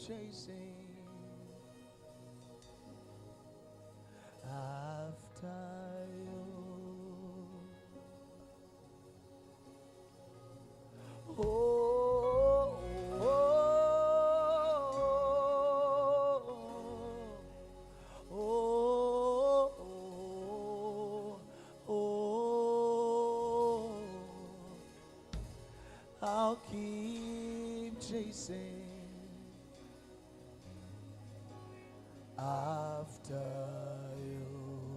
chasing after you. Oh, oh, oh, oh, oh. I'll keep chasing after you.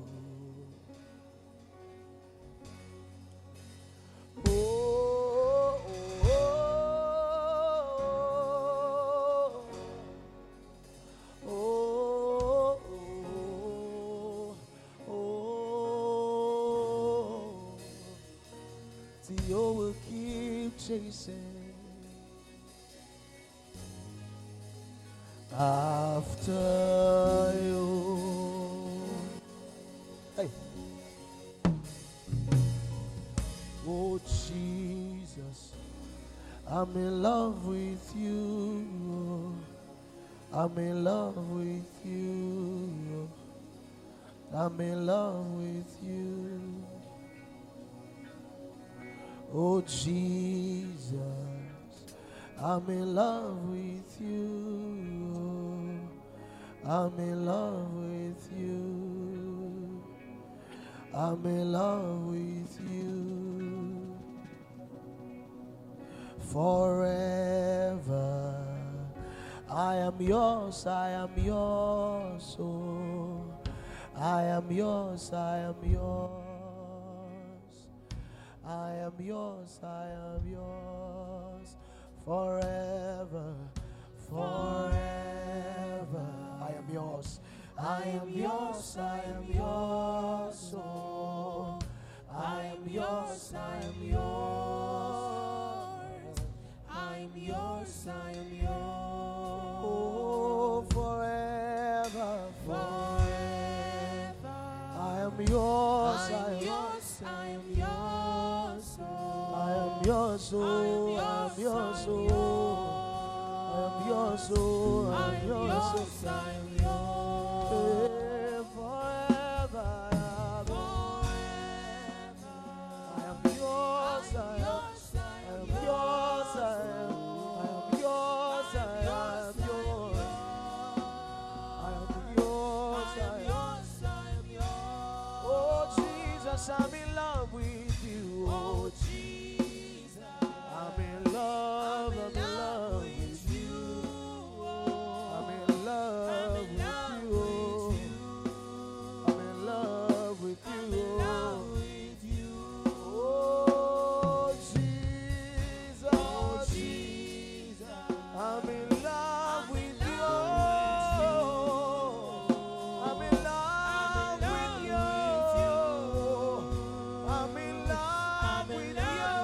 Oh, oh, oh, oh, oh. Theo will keep chasing after you. Hey. Oh Jesus, I'm in love with you. I'm in love with you. I'm in love with you. Oh Jesus, I'm in love with you. I'm in love with you. I'm in love with you. Forever I am yours, I am yours. Oh, I am yours, I am yours. I am yours, I am yours. Forever, forever I am yours. I am yours, I am yours. Oh, I am yours, I am yours. I am yours, I am yours. Oh, forever, forever I am yours, I am yours, I am yours. I am yours, oh, I am yours, oh, I am yours, oh, I am yours, I am yours. Forever, I am yours, I am yours, I am yours, I am yours, I am yours, I am yours. Oh Jesus, I'm in love with you. Oh Jesus, I'm in love, I'm in love with you. I'm in love with you. I'm in love with you. Oh Jesus, I'm in love with you. I'm in love with you. I'm in love with you.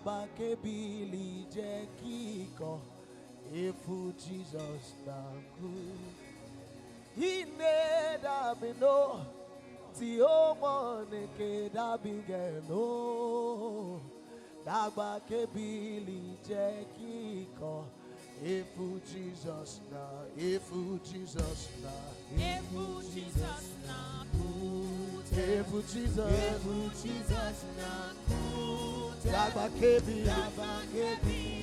Dagba kebili je kiko. Ifu Jesus na good. He made a no. Ti o mone ke da bigeno. Dagba kebili je kiko. Ifu Jesus na. Ifu Jesus na. Efu Jesus na good. Efu Jesus. Efu Jesus na good. Dagba kebili. Dagba kebili